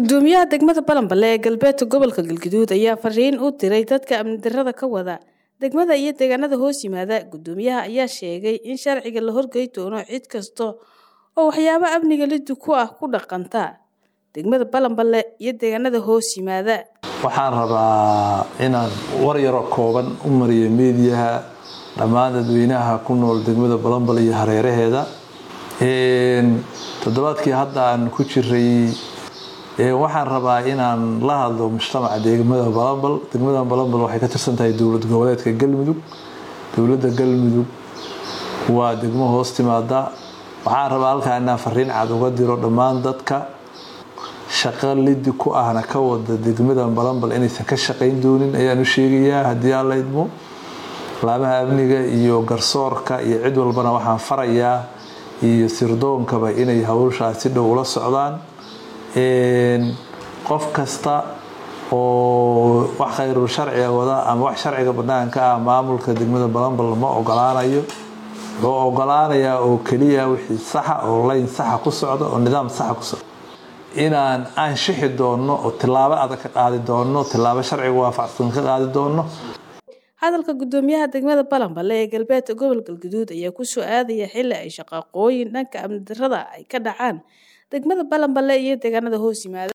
Gudoomiyaha degmada Balanbale ee galbeedka gobolka Galgaduud ayaa fariin u diray dadka amni darrada ka wada degmada iyo deegaanada hoos yimaada. Gudoomiyaha ayaa sheegay in sharciga la horgeyn doono cid kasta oo waxyaabo amniga lid ku ah ku dhaqanta degmada Balanbale iyo deegaanada hoos yimaada. Waxaan rabaa inaan war yar oo kooban u mariyo meediyaha dhammaan dadweynaha ku nool degmada Balanbale iyo hareeraheeda. Toddobaadkii hadda aan ku jiray waxaan rabaa inaan la hadlo mujtamaca degmada Balanbale. Degmada Balanbale waxay ka tirsan tahay dowlad goboleedka Galmudug. Dowladda Galmudug waa degmo hoos timaada. Waxaan rabaa halkaan inaan fariin cad uga diro dhammaan dadka shaqo lid ku ahna ka wada degmada Balanbale inaysan ka shaqayn doonin ayaan u sheegayaa haddii aan la idmo. Laamaha amniga iyo garsoorka iyo cid walbana waxaan farayaa iyo sirdoonkaba inay hawshaas si dhow ula socdaan. qof kasta oo wax khayr sharci wada ama wax sharciga banaanka ah maamulka degmada Balanbale ma ogolaanayo. Loo ogolaanayaa oo kaliya wixii sax ah oo line sax ku socdo oo nidaam sax ku socdo inaan shixi doono oo tilaabo adag ka qaadi doono, tilaabo sharciga waafaqsan ka qaadi doono. Hadalka gudoomiyaha degmada Balanbale ee galbeedka gobolka Galgaduud ayaa ku soo aadaya xilli ay shaqooyin dhanka amni darrada ay ka dhacaan degmada Balanbale iyo deegaanada hoos yimaada.